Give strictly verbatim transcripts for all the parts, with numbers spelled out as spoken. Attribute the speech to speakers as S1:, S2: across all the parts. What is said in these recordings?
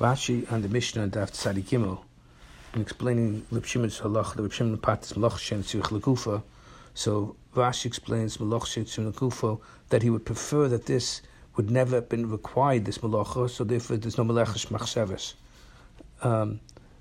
S1: Rashi and the Mishnah and Daf Tzadi Gimel, in explaining Reb Shimon's halach, the Reb Shimon Patis Malach Shen Tzurich Legufa. So Rashi explains Malach Shen Tzurich Legufa that he would prefer that this would never have been required, this malacha, so therefore there's no meleches machshavas. Um,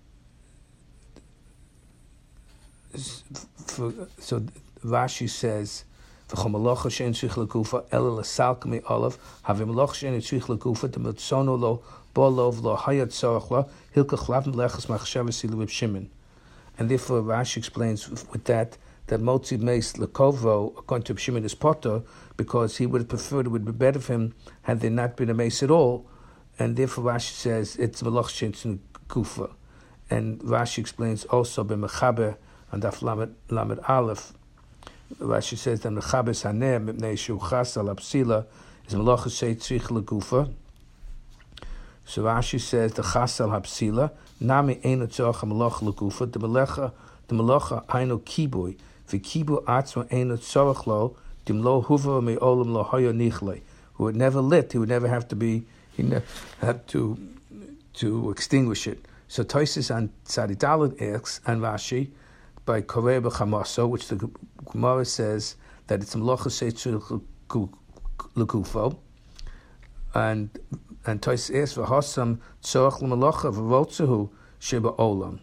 S1: for, so Rashi says, "V'chol malacha she'en tzrich legufa ela l'salka me'olav havim malacha she'en tzrich legufa demitzono lo bolov lo hayat tzarach lo hilkach lavim meleches machshavas ilu Reb Shimon." And therefore Rashi explains with that that Motzi Meis Lekovo, according to Reb Shimon, is potter, because he would have preferred, it would be better for him had there not been a mace at all, and therefore Rashi says it's Malach Shen Kufa. And Rashi explains also by Mechaber and Daf Lamed Lamed Aleph. Rashi says that Mechaber Saner Mipnei Shu Chas Al Apsila is Malach Shen Tzrich Legufa. So Rashi says the Chas Al Apsila Nami Eino Tzorach Malach Legufa the Melecha the Malacha Aino Kiboy. V'kibu atzma eino tzorach lo dimlo huva me'olam lo hayo nichle. Who would never lit, he would never have to be, he never had to to extinguish it. So Tosis and Tzadidalad asks and Rashi by Koreh b'chamaso, which the Gemara says that it's mlocha seitzur legufo, and and Tosis asks v'hasam tzorach l'malocha v'rotzehu sheba olam.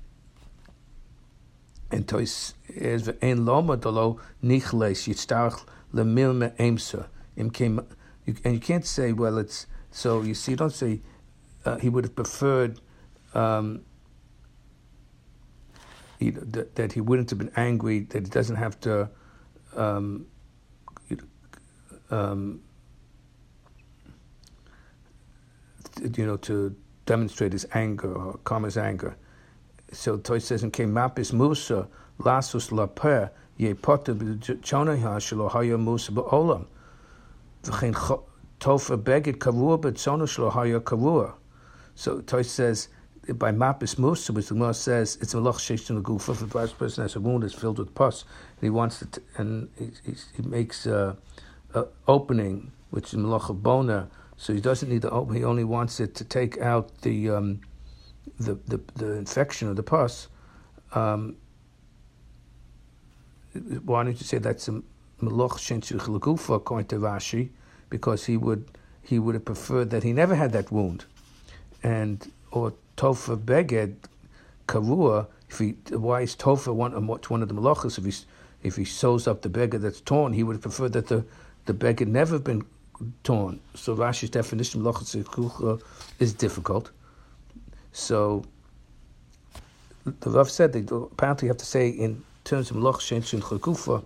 S1: And Tois is ein loma dolo nichles yitztarach lemil me emsa im came, and you can't say, well, it's so. You see, don't say uh, he would have preferred um, he, that, that he wouldn't have been angry, that he doesn't have to um, um, you know, to demonstrate his anger or calm his anger. So Toy says in Came Mapis Musa Lasus Laper Ye Potter Chonaha Shalo Haya Musa Ba'olam V'chein Tofa Begit Kavua but Sono Shalo Haya Kavua. So Toy says by Mapis Musa, which the Gemara says it's a Malach Sheish Legufa. If the first person has a wound that's filled with pus, and he wants to, t- and he, he, he makes a, a opening, which is Malach Bona. So he doesn't need the open; he only wants it to take out the um, The, the the infection of the pus. Um, why don't you say that's a meloch shen tzrich legufa according to Rashi? Because he would he would have preferred that he never had that wound, and or tofa beged kavua. If he why is tofa one one of the melochas? If he if he sews up the beged that's torn, he would have preferred that the the beged never been torn. So Rashi's definition of meloch tzrich is difficult. So the Rav said that apparently you have to say in terms of Malach Shen Tzrich Legufa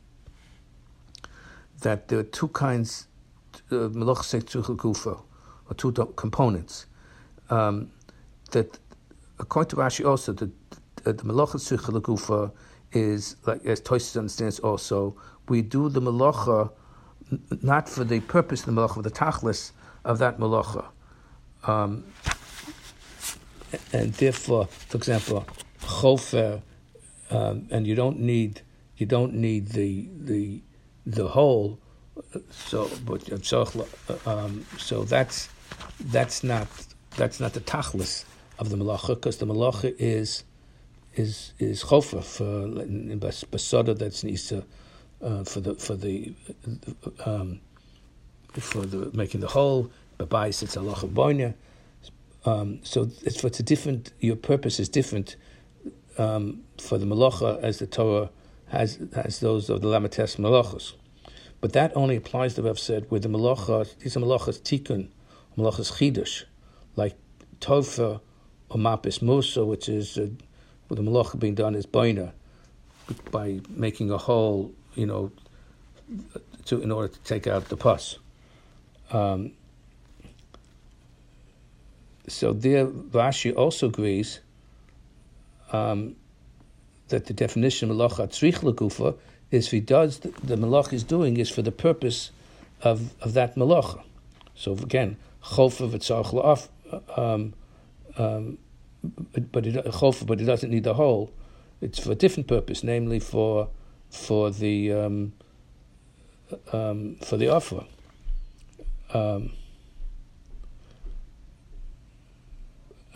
S1: that there are two kinds of Malach Shen Tzrich Legufa, or two components. Um, that according to Rashi also, that the, the Malach Tzrich Legufa is, like as Tosis understands also, we do the Malacha not for the purpose of the Malacha, of the Tachlis of that Malacha. Um, And therefore, for example, chofer, um, and you don't need you don't need the the the whole. So, but um, so that's that's not that's not the tachlis of the malacha, because the malacha is is is chofer for in basoda, that's nisa uh, for the for the um, for the making the whole. Babais it's halacha boina. Um, so it's, it's a different. Your purpose is different um, for the malacha, as the Torah has has those of the lamates malachos. But that only applies to what I've said with the malacha. These are malachas tikkun, malachas chidush, like tofa or mapis musa, which is uh, with the malacha being done is boina, by making a hole, you know, to in order to take out the pus. Um, So there, Rashi also agrees um, that the definition of malacha tzrich legufa is if he does the, the malacha he's doing is for the purpose of, of that malacha. So again, chofer v'tzarach la'af, um, um, but it, chofer, but it doesn't need the whole. It's for a different purpose, namely for for the um, um, for the offer. Um,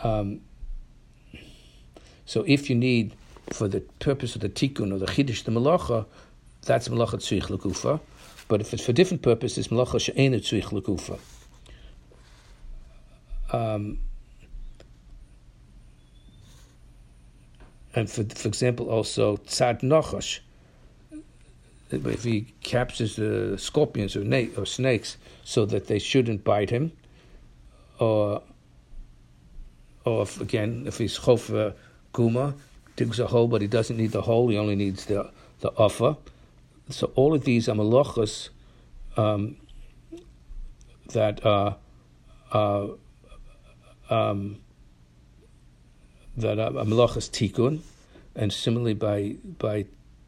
S1: Um, so if you need, for the purpose of the tikkun or the chiddush, the malacha, that's malacha tzrich l'gufa. But if it's for different purposes, malacha she'ena tzrich l'gufa. Um, and for for example, also tzad nachash. If he captures the scorpions or, na- or snakes so that they shouldn't bite him, or or if, again, if he's chofer guma, digs a hole, but he doesn't need the hole, he only needs the the offer. So all of these are malachas um, that are uh, um, that are malachas tikkun, and similarly by by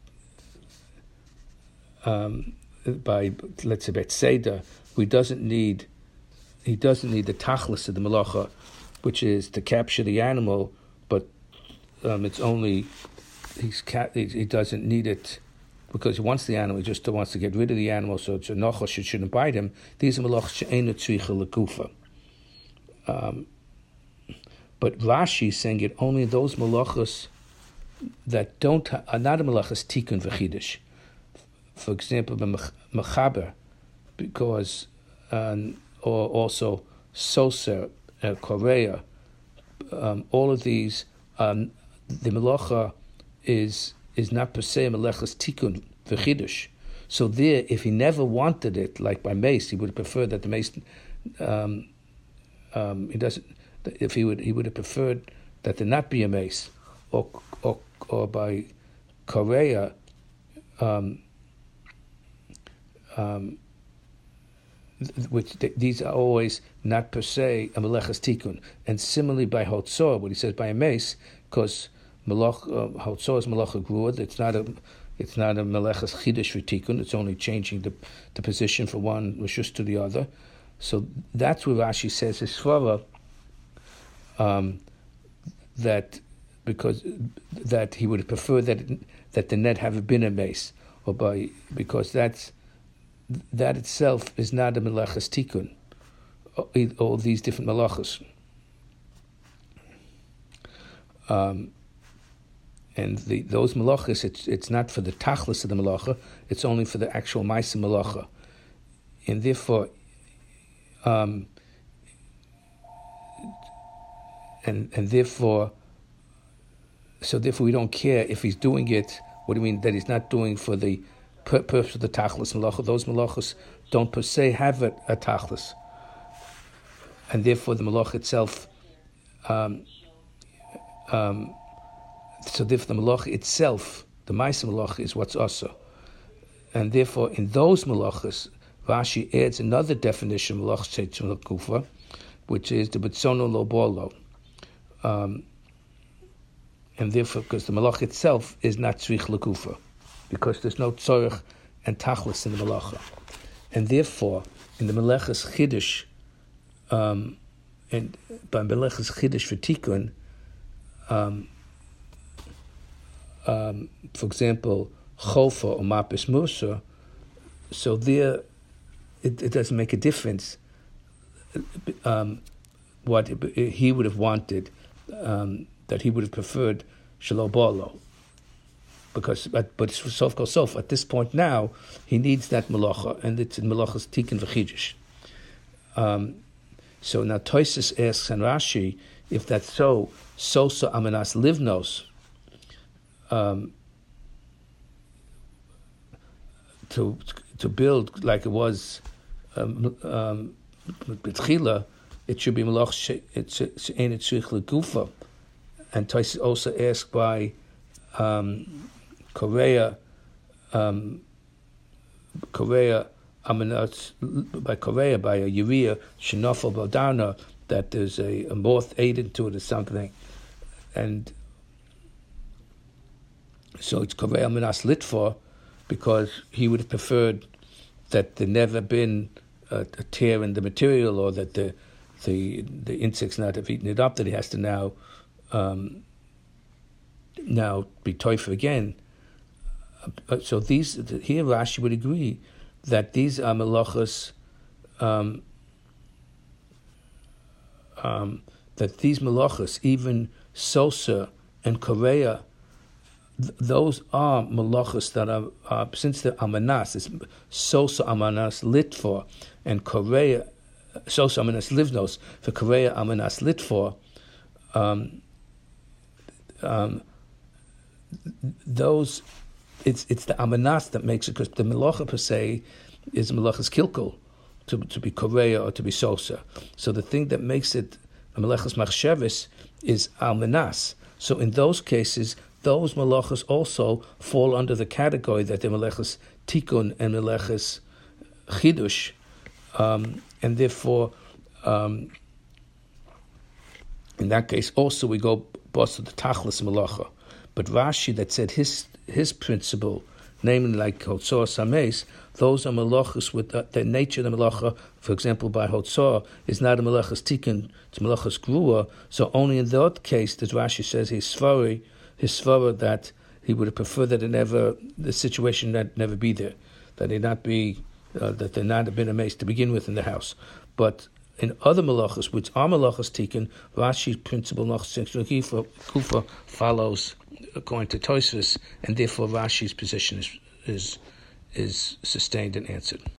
S1: um, by let's say Betseda, he doesn't need he doesn't need the tachlis of the malacha, which is to capture the animal, but um, it's only he's ca- he, he doesn't need it because he wants the animal. He just wants to get rid of the animal, so it's a nochash, it shouldn't bite him. These are malachas she'ena tzricha l'gufa. Um But Rashi is saying it only those malachas that don't ha- are not a malachas tikkun v'chidush. For example, the mechaber, because um, or also soser, uh, korea, um, all of these, um, the malacha is is not per se malachas tikkun v'chidush. So there, if he never wanted it, like by mace, he would prefer that the mace. Um, um, he doesn't. If he would, he would have preferred that there not be a mace, or or or by korea. Um, um, which th- these are always not per se a melechas tikkun, and similarly by hotzor, what he says by a mace, because melach uh, hotzor is melacha gruad. It's not a it's not a melechas chidush for tikkun. It's only changing the the position from one rishus to the other. So that's what Rashi says his svara. Um, that because that he would prefer that that the net have been a mace, or by because that's that itself is not a melachas tikkun. All these different melachas, um, and the those melachas, it's it's not for the tachlis of the melacha. It's only for the actual ma'aseh melacha, and therefore. Um, And and therefore, so therefore we don't care if he's doing it. What do you mean that he's not doing for the pur- purpose of the tachlis malacha? Those malachas don't per se have a, a tachlis, and therefore the malach itself. Um, um, so therefore the malach itself, the ma'aseh malach, is what's also, and therefore in those malachas, Rashi adds another definition malach sheitzum l'kufa, which is the b'tzono lo bolo. Um, and therefore, because the malach itself is not tzrich l'kufa, because there's no tzorich and tachlis in the malacha, and therefore in the melechas chiddush, um, and by melechas chiddush for tikkun, um, um, for example, chofa or mapis musa, so there it, it doesn't make a difference. Um, what he would have wanted. Um, that he would have preferred shelo balo, because but but sof kol sof at this point now he needs that malacha, and it's in malachas tikkun v'chidush. Um, so now Tosfos asks and Rashi, if that's so, sosa amenas livnos, um, to to build like it was um, um, b'tchila. It should be malach she'ena tzrich l'gufa, and Tosfos also asked by um, Korea, um, Korea, amenas by Korea by a urea shenofel baldana, that there's a, a moth ate into it or something, and so it's Korea amenas litfor, because he would have preferred that there never been a, a tear in the material, or that the the the insects not have eaten it up, that he has to now um, now be toifer again. Uh, so these here Rashi would agree that these are melachas um, um, that these malachas, even Sosa and Korea, th- those are malachas that are, uh, since the Amanas, it's Sosa Amanas lit for, and Korea, Sosa Amanas livnos, for Korea Amanas lit for, um, um, those, it's it's the Amanas that makes it, because the malacha per se is malachas kilkul, to to be Korea or to be Sosa. So the thing that makes it a malachas machshevis is Amanas. So in those cases, those malachas also fall under the category that they're malachas tikkun and malachas chidush, um, and therefore, um, in that case, also we go both to the tachlis malacha. But Rashi that said his his principle, namely like Hotzor Sames, those are malachas with the, the nature of the malacha. For example, by Hotzor is not a malachas tikkun, it's malachas grua. So only in that case does Rashi says his svari, his svara that he would have preferred that it never, the situation that never be there, that they not be, uh, that there not have been a mace to begin with in the house. But in other malachas, which are malachas tikkun, Rashi's principle nachas kufa follows according to Tosfos, and therefore Rashi's position is is is sustained and answered.